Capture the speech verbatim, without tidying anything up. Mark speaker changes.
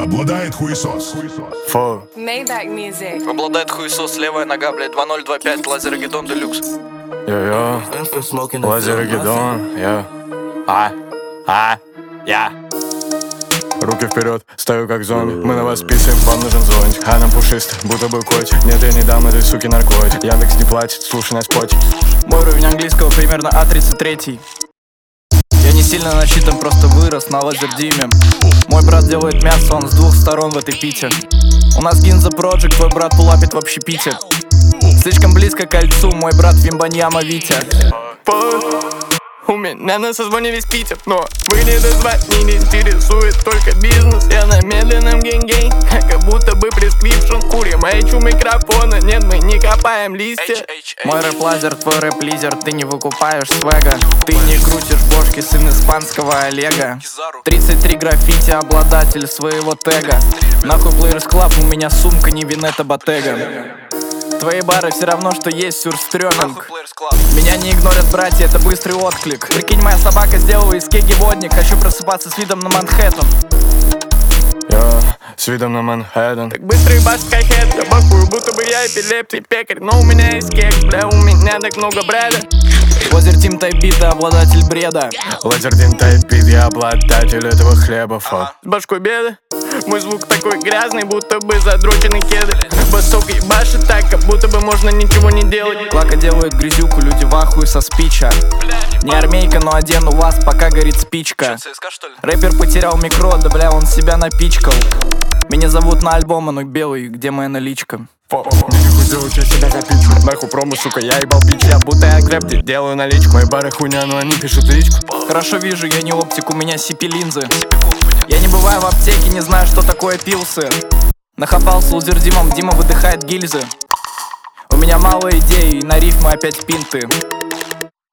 Speaker 1: Обладает хуесос.
Speaker 2: Фу.
Speaker 3: Maybach Music.
Speaker 4: Обладает хуесос, левая нога, блядь, два ноль два пять, Лазерагеддон Делюкс.
Speaker 2: Йо-йо, Лазерагеддон, я. А, а, я. Руки вперед, стою как зомби. Мы на вас писаем, вам нужен зонтик. А нам пушистый, будто бы котик. Нет, я не дам этой суки наркотик. Яндекс не платит, слушай на споте.
Speaker 4: Мой уровень английского примерно А тридцать три. Я не сильно начитан, просто вырос на лазердиме. Мой брат делает мясо, он с двух сторон в этой пите. У нас Гинза Project, твой брат пулапит в общепите. Слишком близко к кольцу, мой брат Вимбаньяма Витя. У меня на созвоне весь Питер, но вы не дозвать, не интересует только бизнес. Я на медленном гень-гень, как будто бы прескрипшн. Курим эйч у микрофона, нет, мы не копаем листья. Мой рэп-лазер, твой рэп-лизер, ты не выкупаешь свега. Ты не крутишь бошки, сын испанского Олега. тридцать три граффити, обладатель своего тега. Нахуй Players Club, у меня сумка, не Винета Ботега. Твои бары все равно, что есть сюрстрёминг. Меня не игнорят братья, это быстрый отклик. Прикинь, моя собака сделала из кеги водник. Хочу просыпаться с видом на Манхэттен.
Speaker 2: Я с видом на Манхэттен.
Speaker 4: Так быстро ебашит кайхет, я бахую, будто бы я эпилептик пекарь. Но у меня есть кек, бля, у меня так много бреда. Лазер Тим Тайп бита, обладатель бреда.
Speaker 2: Лазердин Тайп бит, я обладатель этого хлеба, фу.
Speaker 4: С башкой беды, мой звук такой грязный, будто бы задроченный кеды. Басок ебашит так, как будто бы можно ничего не делать. Клака делает грязюку, люди в ахуе со спича. Не армейка, но одену вас, пока горит спичка. Рэпер потерял микро, да бля, он себя напичкал. Меня зовут на альбом, оно белый, где моя наличка?
Speaker 2: Мне нихуй делать, я себя копичку. Нахуй промо, сука, я ебал бич. Я будто я крэпти, делаю наличку. Мои бары хуйня, но они пишут личку.
Speaker 4: Хорошо вижу, я не оптик, у меня си пи-линзы. Я не бываю в аптеке, не знаю, что такое пилсы. Нахапался лузердимом, Дима выдыхает гильзы. У меня мало идей, и на рифмы опять пинты.